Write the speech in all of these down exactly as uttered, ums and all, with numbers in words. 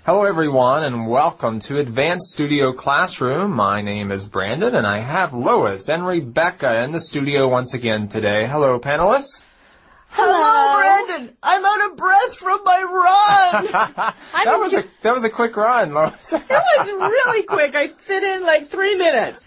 Hello, everyone, and welcome to Advanced Studio Classroom. My name is Brandon, and I have Lois and Rebecca in the studio once again today. Hello, panelists. Hello, Hello Brandon. I'm out of breath from my run. that was a that was a quick run, Lois. It was really quick. I fit in like three minutes.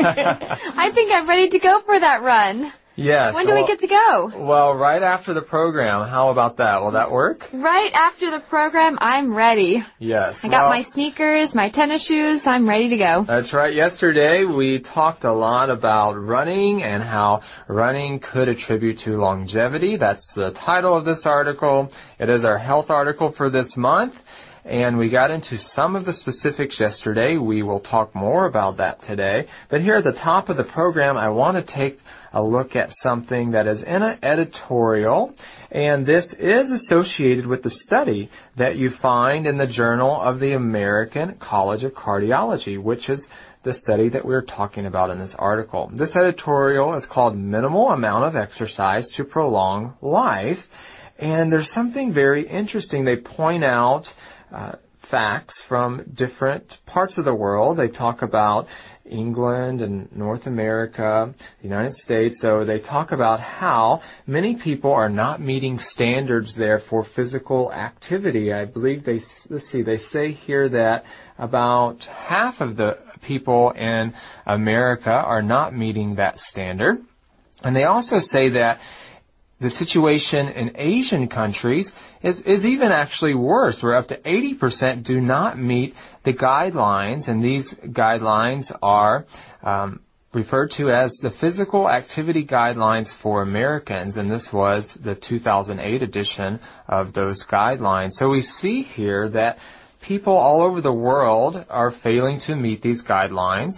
I think I'm ready to go for that run. Yes. When do well, we get to go? Well, right after the program. How about that? Will that work? Right after the program, I'm ready. Yes. I got well, my sneakers, my tennis shoes. I'm ready to go. That's right. Yesterday, we talked a lot about running and how running could attribute to longevity. That's the title of this article. It is our health article for this month. And we got into some of the specifics yesterday. We will talk more about that today. But here at the top of the program, I want to take a look at something that is in an editorial. And this is associated with the study that you find in the Journal of the American College of Cardiology, which is the study that we're talking about in this article. This editorial is called Minimal Amount of Exercise to Prolong Life. And there's something very interesting. They point out Uh, facts from different parts of the world. They talk about England and North America, the United States. So they talk about how many people are not meeting standards there for physical activity. I believe they, let's see, they say here that about half of the people in America are not meeting that standard. And they also say that the situation in Asian countries is, is even actually worse, where up to eighty percent do not meet the guidelines, and these guidelines are um, referred to as the Physical Activity Guidelines for Americans, and this was the two thousand eight edition of those guidelines. So we see here that people all over the world are failing to meet these guidelines,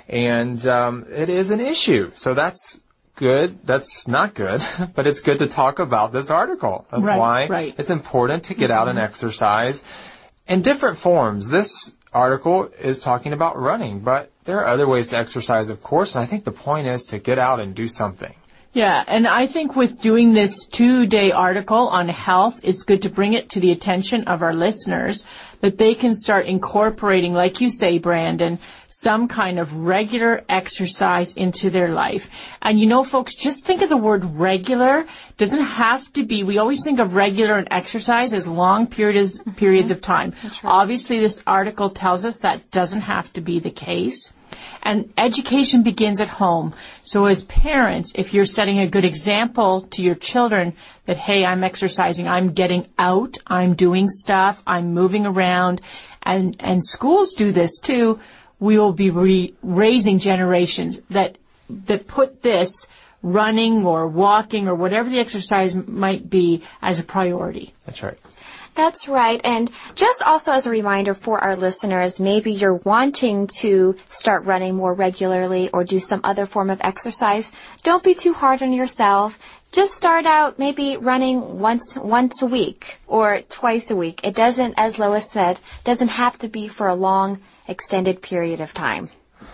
and um, it is an issue. So that's good. That's not good, but it's good to talk about this article. That's right, why right. it's important to get out and exercise in different forms. This article is talking about running, but there are other ways to exercise, of course, and I think the point is to get out and do something. Yeah, and I think with doing this two-day article on health, it's good to bring it to the attention of our listeners that they can start incorporating, like you say, Brandon, some kind of regular exercise into their life. And you know, folks, just think of the word regular. Doesn't have to be, we always think of regular and exercise as long periods, mm-hmm. periods of time. That's right. Obviously, this article tells us that doesn't have to be the case. And education begins at home. So as parents, if you're setting a good example to your children that, hey, I'm exercising, I'm getting out, I'm doing stuff, I'm moving around, and, and schools do this too, we will be re- raising generations that, that put this running or walking or whatever the exercise might be as a priority. That's right. That's right. And just also as a reminder for our listeners, maybe you're wanting to start running more regularly or do some other form of exercise. Don't be too hard on yourself. Just start out maybe running once once a week or twice a week. It doesn't, as Lois said, doesn't have to be for a long, extended period of time.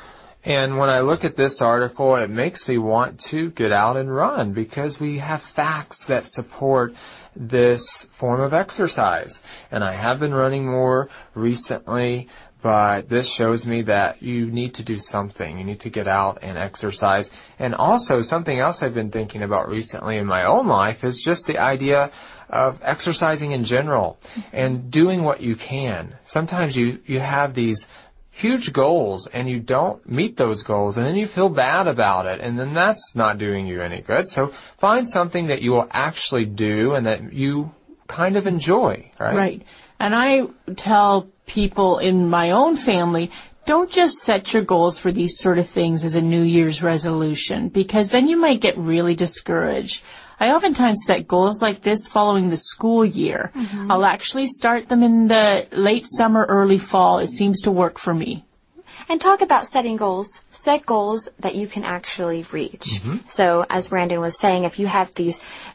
And when I look at this article, it makes me want to get out and run because we have facts that support this form of exercise. And I have been running more recently, but this shows me that you need to do something. You need to get out and exercise. And also something else I've been thinking about recently in my own life is just the idea of exercising in general and doing what you can. Sometimes you, you have these huge goals and you don't meet those goals and then you feel bad about it and then that's not doing you any good. So find something that you will actually do and that you kind of enjoy, right? Right. And I tell people in my own family, don't just set your goals for these sort of things as a New Year's resolution because then you might get really discouraged. I oftentimes set goals like this following the school year. Mm-hmm. I'll actually start them in the late summer, early fall. It seems to work for me. And talk about setting goals. Set goals that you can actually reach. Mm-hmm. So as Brandon was saying, if you have these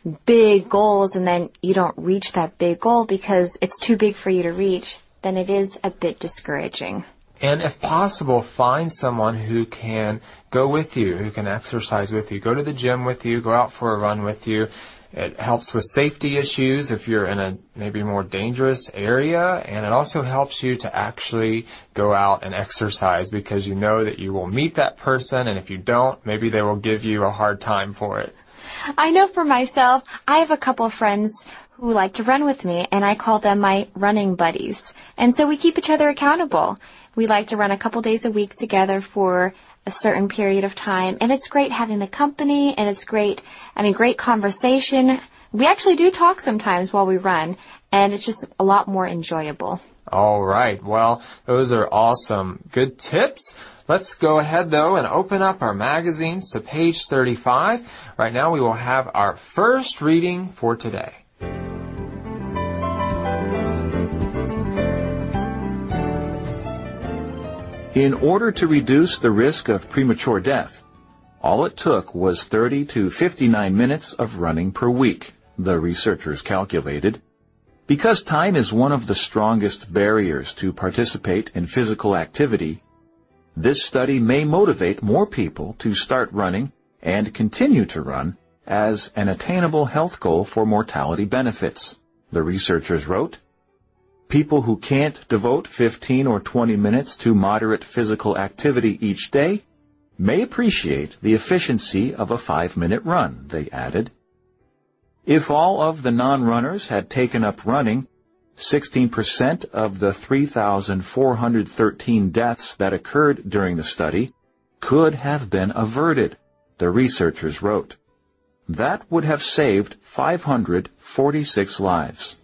big goals and then you don't reach that big goal because it's too big for you to reach, then it is a bit discouraging. And if possible, find someone who can go with you, who can exercise with you, go to the gym with you, go out for a run with you. It helps with safety issues if you're in a maybe more dangerous area, and it also helps you to actually go out and exercise because you know that you will meet that person, and if you don't, maybe they will give you a hard time for it. I know for myself, I have a couple of friends who like to run with me, and I call them my running buddies. And so we keep each other accountable. We like to run a couple days a week together for a certain period of time, and it's great having the company, and it's great, I mean, great conversation. We actually do talk sometimes while we run, and it's just a lot more enjoyable. All right. Well, those are awesome. Good tips. Let's go ahead, though, and open up our magazines to page thirty-five. Right now, we will have our first reading for today. In order to reduce the risk of premature death, all it took was thirty to fifty-nine minutes of running per week, the researchers calculated. Because time is one of the strongest barriers to participate in physical activity, this study may motivate more people to start running and continue to run as an attainable health goal for mortality benefits, the researchers wrote. People who can't devote fifteen or twenty minutes to moderate physical activity each day may appreciate the efficiency of a five-minute run, they added. If all of the non-runners had taken up running, sixteen percent of the three thousand four hundred thirteen deaths that occurred during the study could have been averted, the researchers wrote. That would have saved five hundred forty-six lives.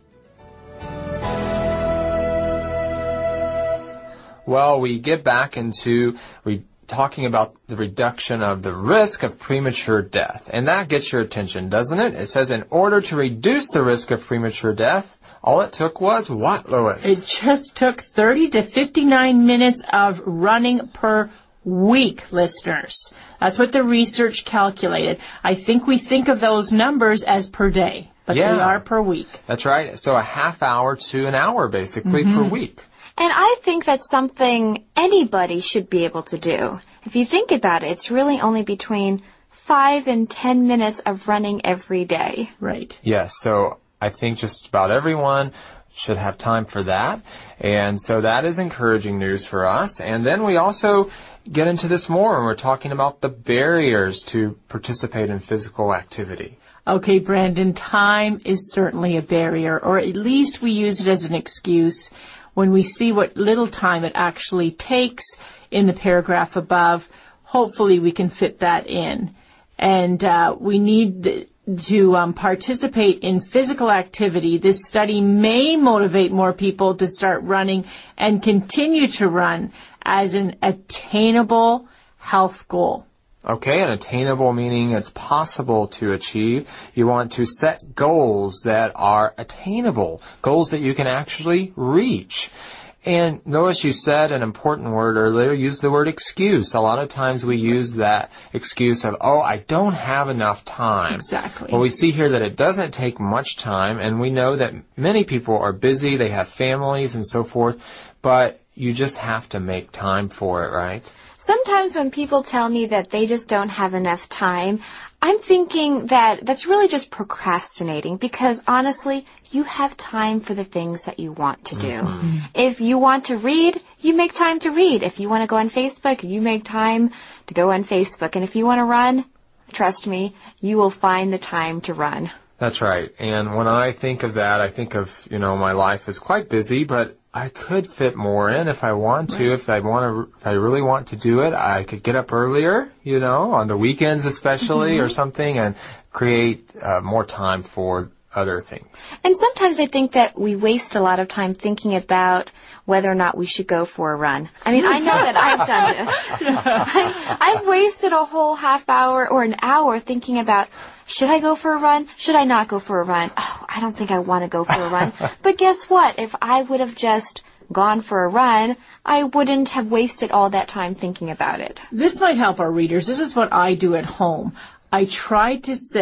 Well, we get back into re- talking about the reduction of the risk of premature death. And that gets your attention, doesn't it? It says in order to reduce the risk of premature death, all it took was what, Lois? It just took thirty to fifty-nine minutes of running per week, listeners. That's what the research calculated. I think we think of those numbers as per day, but yeah. they are per week. That's right. So a half hour to an hour, basically, mm-hmm. per week. And I think that's something anybody should be able to do. If you think about it, it's really only between five and ten minutes of running every day. Right. Yes, so I think just about everyone should have time for that. And so that is encouraging news for us. And then we also get into this more when we're talking about the barriers to participate in physical activity. Okay, Brandon, time is certainly a barrier, or at least we use it as an excuse when we see what little time it actually takes in the paragraph above. Hopefully we can fit that in. And uh, we need the, to um, participate in physical activity. This study may motivate more people to start running and continue to run as an attainable health goal. Okay, and attainable meaning it's possible to achieve. You want to set goals that are attainable, goals that you can actually reach. And notice you said an important word earlier, use the word excuse. A lot of times we use that excuse of, oh, I don't have enough time. Exactly. Well, we see here that it doesn't take much time, and we know that many people are busy, they have families and so forth, but you just have to make time for it, right? Sometimes when people tell me that they just don't have enough time, I'm thinking that that's really just procrastinating because honestly, you have time for the things that you want to do. Mm-hmm. If you want to read, you make time to read. If you want to go on Facebook, you make time to go on Facebook. And if you want to run, trust me, you will find the time to run. That's right. And when I think of that, I think of, you know, my life is quite busy, but I could fit more in if I want to. Right. If I want to, if I really want to do it, I could get up earlier, you know, on the weekends especially mm-hmm. or something, and create uh, more time for other things. And sometimes I think that we waste a lot of time thinking about whether or not we should go for a run. I mean, I know that I've done this. I, I've wasted a whole half hour or an hour thinking about, should I go for a run? Should I not go for a run? Oh, I don't think I want to go for a run. But guess what? If I would have just gone for a run, I wouldn't have wasted all that time thinking about it. This might help our readers. This is what I do at home. I try to say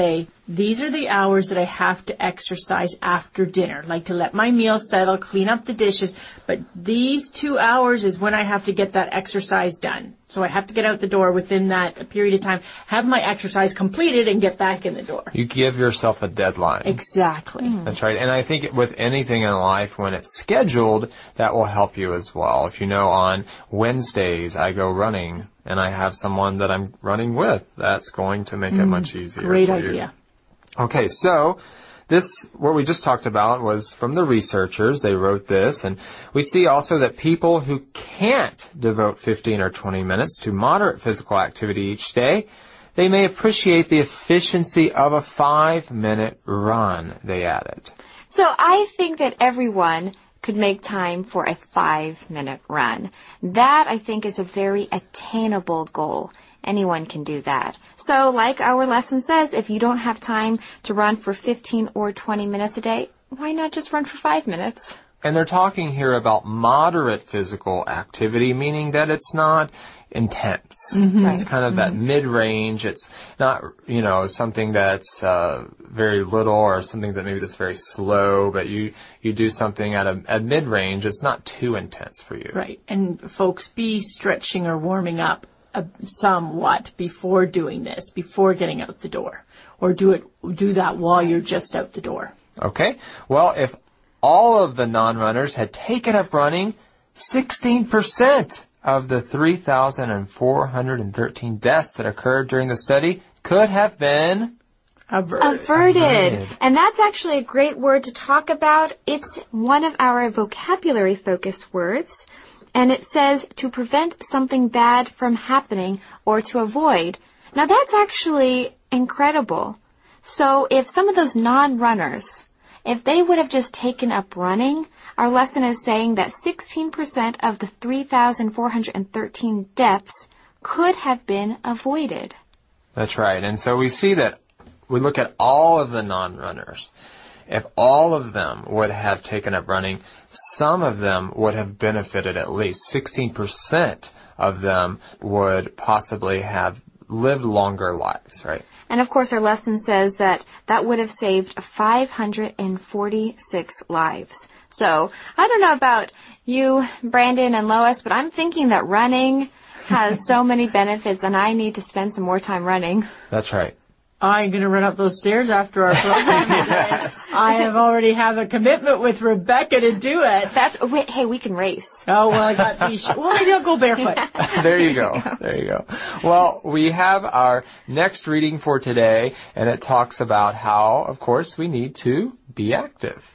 these are the hours that I have to exercise after dinner, like to let my meal settle, clean up the dishes. But these two hours is when I have to get that exercise done. So I have to get out the door within that period of time, have my exercise completed, and get back in the door. You give yourself a deadline. Exactly. Mm. That's right. And I think with anything in life, when it's scheduled, that will help you as well. If you know on Wednesdays I go running and I have someone that I'm running with, that's going to make mm. it much easier. Great for idea. You. Okay, so this, what we just talked about, was from the researchers. They wrote this, and we see also that people who can't devote fifteen or twenty minutes to moderate physical activity each day, they may appreciate the efficiency of a five-minute run, they added. So I think that everyone could make time for a five-minute run. That, I think, is a very attainable goal. Anyone can do that. So, like our lesson says, if you don't have time to run for fifteen or twenty minutes a day, why not just run for five minutes? And they're talking here about moderate physical activity, meaning that it's not intense. Mm-hmm. It's kind of that mm-hmm. mid-range. It's not, you know, something that's uh, very little or something that maybe that's very slow, but you, you do something at a at mid-range. It's not too intense for you. Right. And folks, be stretching or warming up uh, somewhat before doing this, before getting out the door. Or do it, do that while you're just out the door. Okay. Well, if all of the non-runners had taken up running, sixteen percent of the three thousand four hundred thirteen deaths that occurred during the study could have been averted. averted. Averted. And that's actually a great word to talk about. It's one of our vocabulary focus words. And it says to prevent something bad from happening or to avoid. Now that's actually incredible. So if some of those non-runners, if they would have just taken up running, our lesson is saying that sixteen percent of the three thousand four hundred thirteen deaths could have been avoided. That's right. And so we see that we look at all of the non-runners. If all of them would have taken up running, some of them would have benefited at least. sixteen percent of them would possibly have lived longer lives, right? And of course, our lesson says that that would have saved five hundred forty-six lives. So, I don't know about you, Brandon and Lois, but I'm thinking that running has so many benefits and I need to spend some more time running. That's right. I'm going to run up those stairs after our program. Yes. I have already have a commitment with Rebecca to do it. That's, wait, hey, we can race. Oh, well, I got these. Well, maybe I'll go barefoot. There you go. There you go. Well, we have our next reading for today, and it talks about how, of course, we need to be active.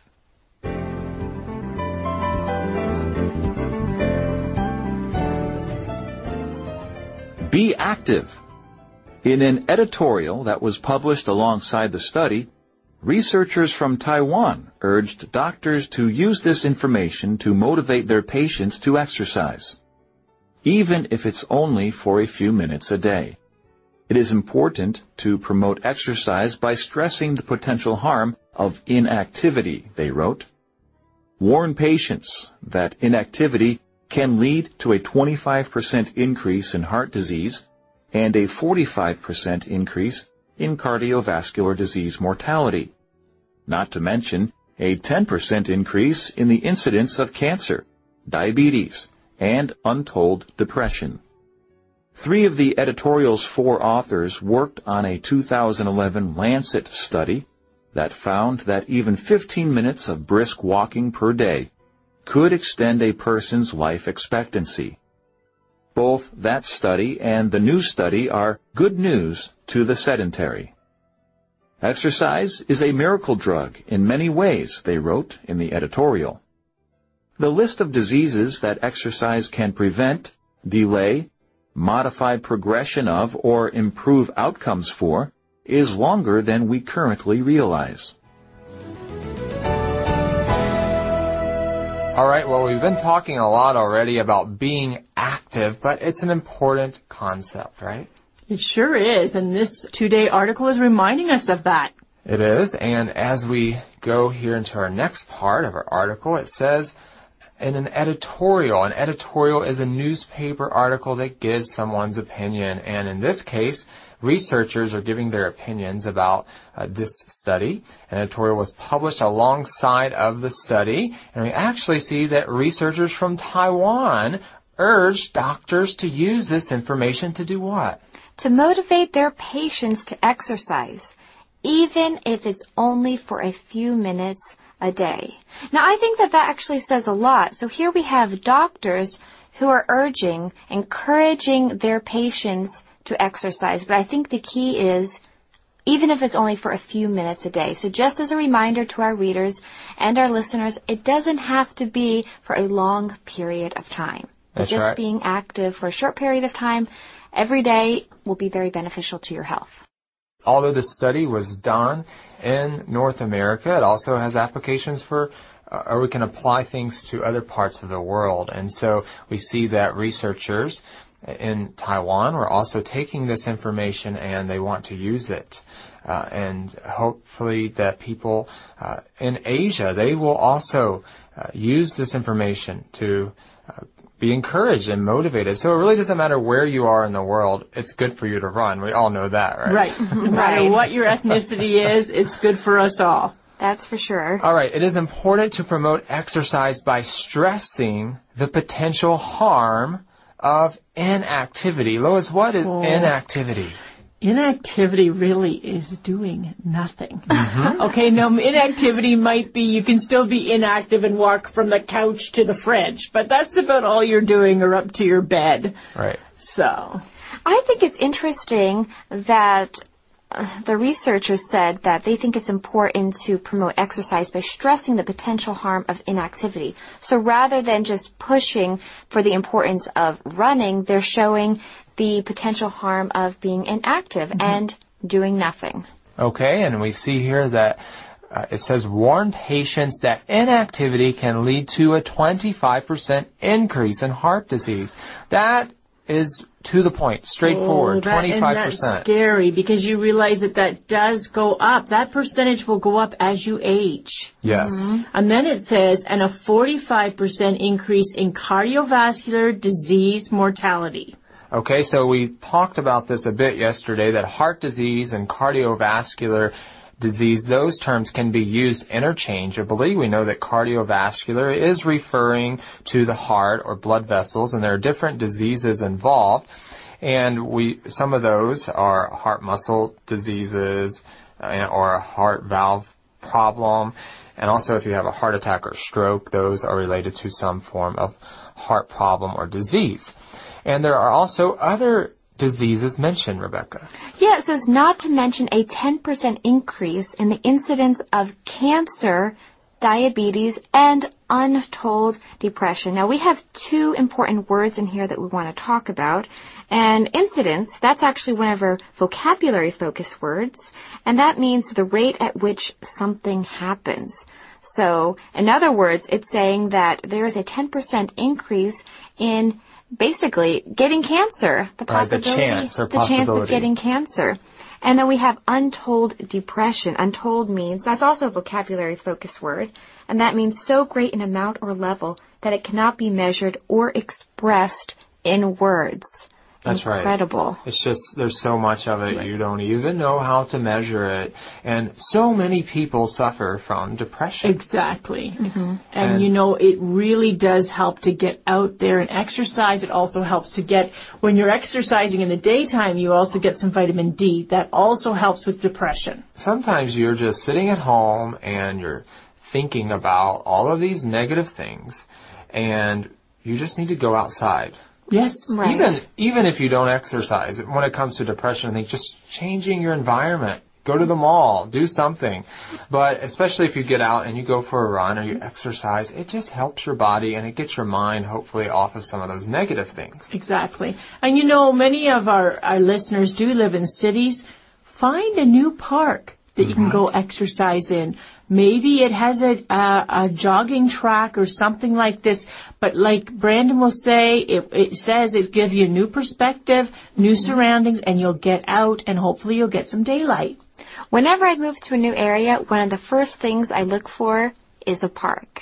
Be active. In an editorial that was published alongside the study, researchers from Taiwan urged doctors to use this information to motivate their patients to exercise, even if it's only for a few minutes a day. It is important to promote exercise by stressing the potential harm of inactivity, they wrote. Warn patients that inactivity can lead to a twenty-five percent increase in heart disease and a forty-five percent increase in cardiovascular disease mortality, not to mention a ten percent increase in the incidence of cancer, diabetes, and untold depression. Three of the editorial's four authors worked on a two thousand eleven Lancet study that found that even fifteen minutes of brisk walking per day could extend a person's life expectancy. Both that study and the new study are good news to the sedentary. Exercise is a miracle drug in many ways, they wrote in the editorial. The list of diseases that exercise can prevent, delay, modify progression of, or improve outcomes for is longer than we currently realize. All right, well, we've been talking a lot already about being active, but it's an important concept, right? It sure is, and this two-day article is reminding us of that. It is, and as we go here into our next part of our article, it says, in an editorial. An editorial is a newspaper article that gives someone's opinion. And in this case, researchers are giving their opinions about uh, this study. An editorial was published alongside of the study. And we actually see that researchers from Taiwan urged doctors to use this information to do what? To motivate their patients to exercise, even if it's only for a few minutes a day. Now, I think that that actually says a lot. So here we have doctors who are urging, encouraging their patients to exercise. But I think the key is, even if it's only for a few minutes a day. So just as a reminder to our readers and our listeners, it doesn't have to be for a long period of time. That's just right. being active for a short period of time every day will be very beneficial to your health. Although this study was done in North America, it also has applications for, uh, or we can apply things to other parts of the world. And so we see that researchers in Taiwan were also taking this information and they want to use it. Uh, and hopefully that people uh, in Asia, they will also uh, use this information to uh, be encouraged and motivated. So it really doesn't matter where you are in the world. It's good for you to run. We all know that, right? Right. No matter Right. what your ethnicity is, it's good for us all. That's for sure. All right. It is important to promote exercise by stressing the potential harm of inactivity. Lois, what is Oh. inactivity? Inactivity really is doing nothing. Mm-hmm. Okay, no, inactivity might be you can still be inactive and walk from the couch to the fridge, but that's about all you're doing or up to your bed. Right. So, I think it's interesting that uh, the researchers said that they think it's important to promote exercise by stressing the potential harm of inactivity. So rather than just pushing for the importance of running, they're showing the potential harm of being inactive mm-hmm. and doing nothing. Okay, and we see here that uh, it says warn patients that inactivity can lead to a twenty-five percent increase in heart disease. That is to the point, straightforward, oh, that, twenty-five percent. And that's scary because you realize that that does go up. That percentage will go up as you age. Yes. Mm-hmm. And then it says, and a forty-five percent increase in cardiovascular disease mortality. Okay, so we talked about this a bit yesterday, that heart disease and cardiovascular disease, those terms can be used interchangeably. We know that cardiovascular is referring to the heart or blood vessels, and there are different diseases involved. And we, some of those are heart muscle diseases uh, or a heart valve problem. And also if you have a heart attack or stroke, those are related to some form of heart problem or disease. And there are also other diseases mentioned, Rebecca. Yeah, it says not to mention a ten percent increase in the incidence of cancer, diabetes, and untold depression. Now, we have two important words in here that we want to talk about. And incidence, that's actually one of our vocabulary-focused words, and that means the rate at which something happens. So, in other words, it's saying that there's a ten percent increase in basically getting cancer, the possibility, right, the chance or the chance of possibility. getting cancer. And then we have untold depression. Untold means, that's also a vocabulary focused word, and that means so great an amount or level that it cannot be measured or expressed in words. That's Incredible. right. It's just, there's so much of it, you don't even know how to measure it. And so many people suffer from depression. Exactly. Mm-hmm. And, And- you know, it really does help to get out there and exercise. It also helps to get, when you're exercising in the daytime, you also get some vitamin D. That also helps with depression. Sometimes you're just sitting at home and you're thinking about all of these negative things, and you just need to go outside. Yes. Right. Even even if you don't exercise, when it comes to depression, I think just changing your environment. Go to the mall, do something. But especially if you get out and you go for a run or you exercise, it just helps your body and it gets your mind hopefully off of some of those negative things. Exactly. And you know, many of our, our listeners do live in cities. Find a new park that you can go exercise in. Maybe it has a, a, a jogging track or something like this. But like Brandon will say, it, it says it gives you a new perspective, new surroundings, and you'll get out and hopefully you'll get some daylight. Whenever I move to a new area, one of the first things I look for is a park.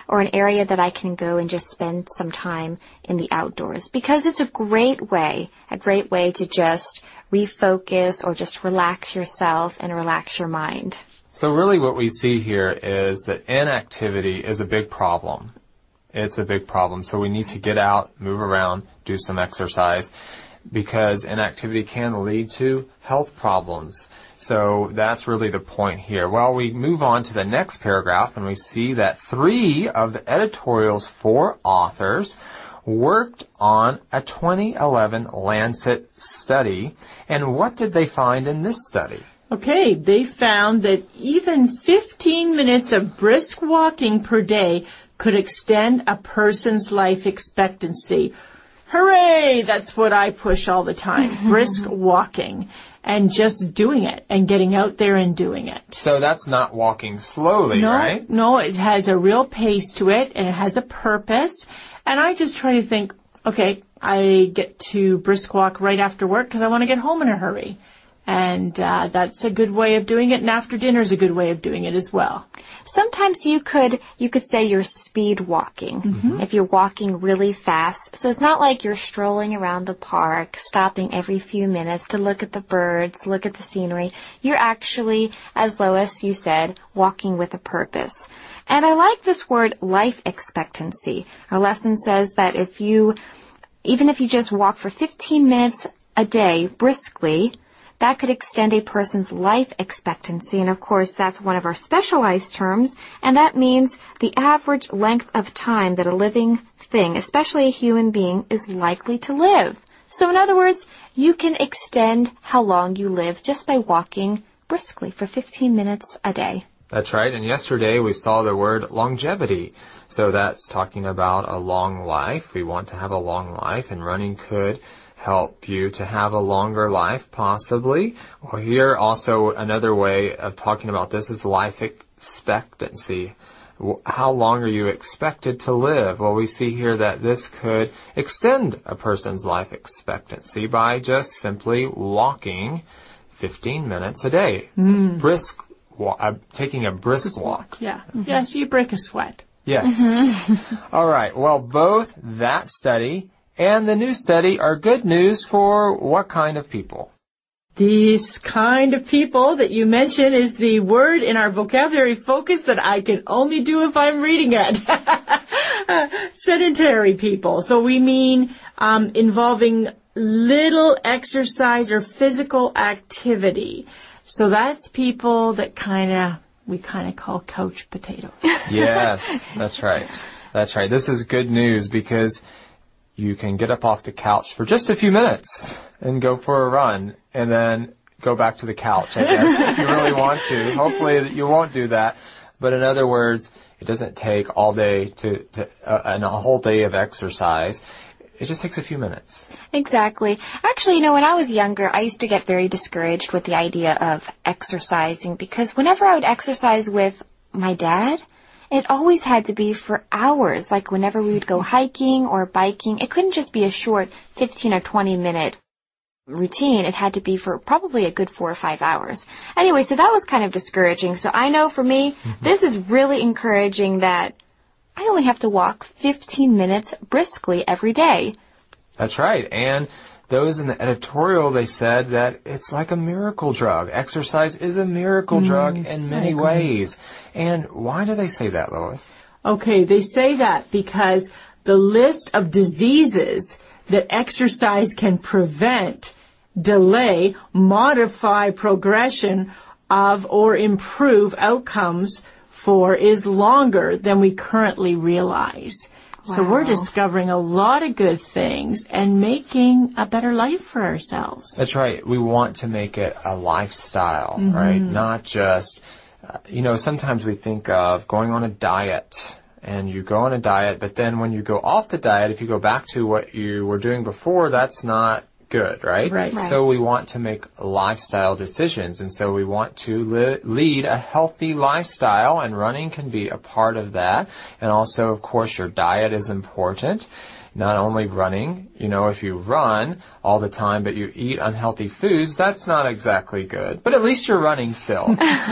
or an area that I can go and just spend some time in the outdoors, because it's a great way, a great way to just refocus or just relax yourself and relax your mind. So really what we see here is that inactivity is a big problem. It's a big problem. So we need to get out, move around, do some exercise, because inactivity can lead to health problems. So that's really the point here. Well, we move on to the next paragraph, and we see that three of the editorial's four authors worked on a twenty eleven Lancet study. And what did they find in this study? Okay, they found that even fifteen minutes of brisk walking per day could extend a person's life expectancy. Hooray! That's what I push all the time. Brisk walking and just doing it and getting out there and doing it. So that's not walking slowly, no, right? No, it has a real pace to it and it has a purpose. And I just try to think, okay, I get to brisk walk right after work because I want to get home in a hurry. And uh, that's a good way of doing it, and after dinner is a good way of doing it as well. Sometimes you could you could say you're speed walking, mm-hmm. if you're walking really fast. So it's not like you're strolling around the park, stopping every few minutes to look at the birds, look at the scenery. You're actually, as Lois, you said, walking with a purpose. And I like this word, life expectancy. Our lesson says that if you, even if you just walk for fifteen minutes a day briskly, that could extend a person's life expectancy, and of course that's one of our specialized terms, and that means the average length of time that a living thing, especially a human being, is likely to live. So in other words, you can extend how long you live just by walking briskly for fifteen minutes a day. That's right, and yesterday we saw the word longevity. So that's talking about a long life. We want to have a long life, and running could help you to have a longer life, possibly. Well, here also another way of talking about this is life expectancy. How long are you expected to live? Well, we see here that this could extend a person's life expectancy by just simply walking fifteen minutes a day. Mm. Brisk, uh, taking a brisk walk. Yeah. Mm-hmm. Yeah, so you break a sweat. Yes. Mm-hmm. All right. Well, both that study and the new study are good news for what kind of people? These kind of people that you mentioned is the word in our vocabulary focus that I can only do if I'm reading it. Sedentary people. So we mean um, involving little exercise or physical activity. So that's people that kind of, we kind of call couch potatoes. Yes, that's right. That's right. This is good news because you can get up off the couch for just a few minutes and go for a run and then go back to the couch, I guess, if you really want to. Hopefully you won't do that. But in other words, it doesn't take all day to, to uh, and a whole day of exercise. It just takes a few minutes. Exactly. Actually, you know, when I was younger, I used to get very discouraged with the idea of exercising because whenever I would exercise with my dad, it always had to be for hours, like whenever we would go hiking or biking. It couldn't just be a short fifteen or twenty minute routine. It had to be for probably a good four or five hours. Anyway, so that was kind of discouraging. So I know for me, mm-hmm. this is really encouraging that I only have to walk fifteen minutes briskly every day. That's right. And those in the editorial, they said that it's like a miracle drug. Exercise is a miracle mm, drug in many ways. And why do they say that, Lois? Okay, they say that because the list of diseases that exercise can prevent, delay, modify progression of, or improve outcomes for is longer than we currently realize. Wow. So we're discovering a lot of good things and making a better life for ourselves. That's right. We want to make it a lifestyle, mm-hmm. right? Not just, uh, you know, sometimes we think of going on a diet and you go on a diet, but then when you go off the diet, if you go back to what you were doing before, that's not good, right? Right. right. So we want to make lifestyle decisions, and so we want to li- lead a healthy lifestyle, and running can be a part of that. And also, of course, your diet is important. not only running, you know, if you run all the time but you eat unhealthy foods, that's not exactly good. But at least you're running still.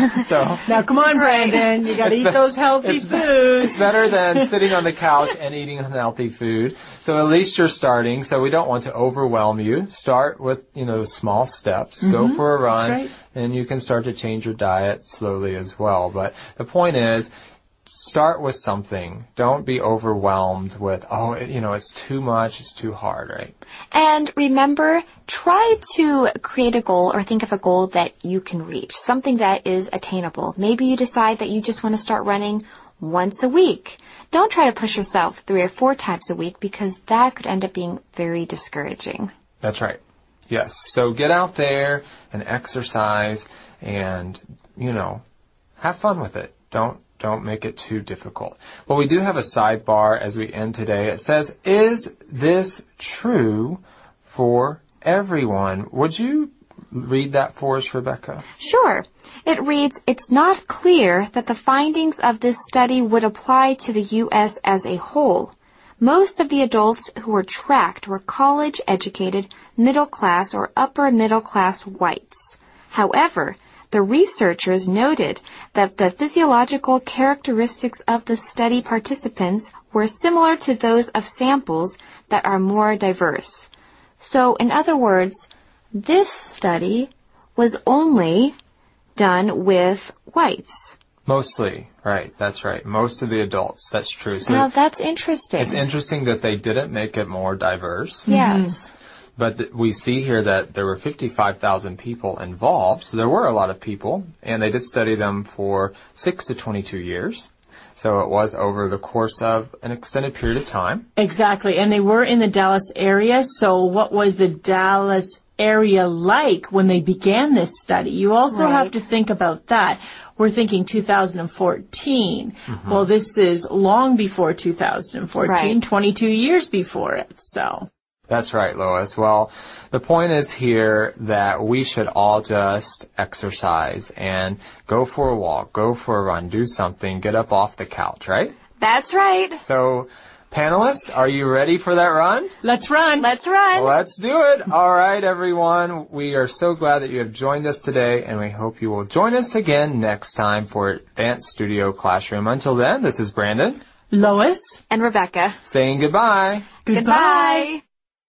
So now, come on, Brandon. You got to eat be- those healthy it's, foods. It's better than sitting on the couch and eating unhealthy food. So at least you're starting. So we don't want to overwhelm you. Start with, you know, small steps. Mm-hmm. Go for a run. That's right. And you can start to change your diet slowly as well. But the point is, start with something. Don't be overwhelmed with, oh, you know, it's too much, it's too hard, right? And remember, try to create a goal or think of a goal that you can reach, something that is attainable. Maybe you decide that you just want to start running once a week. Don't try to push yourself three or four times a week because that could end up being very discouraging. That's right. Yes. So get out there and exercise and, you know, have fun with it. Don't Don't make it too difficult. Well, we do have a sidebar as we end today. It says, is this true for everyone? Would you read that for us, Rebecca? Sure. It reads, it's not clear that the findings of this study would apply to the U S as a whole. Most of the adults who were tracked were college-educated, middle-class, or upper-middle-class whites. However, the researchers noted that the physiological characteristics of the study participants were similar to those of samples that are more diverse. So, in other words, this study was only done with whites. Mostly, right. That's right. Most of the adults. That's true. So Now, that's interesting. it's interesting that they didn't make it more diverse. Yes. But th- we see here that there were fifty-five thousand people involved, so there were a lot of people, and they did study them for six to twenty-two years. So it was over the course of an extended period of time. Exactly. And they were in the Dallas area. So what was the Dallas area like when they began this study? You also Right. have to think about that. We're thinking two thousand fourteen. Mm-hmm. Well, this is long before two thousand fourteen, Right. twenty-two years before it. So. That's right, Lois. Well, the point is here that we should all just exercise and go for a walk, go for a run, do something, get up off the couch, right? That's right. So, panelists, are you ready for that run? Let's run. Let's run. Let's do it. All right, everyone. We are so glad that you have joined us today, and we hope you will join us again next time for Advanced Studio Classroom. Until then, this is Brandon, Lois. And Rebecca. saying goodbye. Goodbye.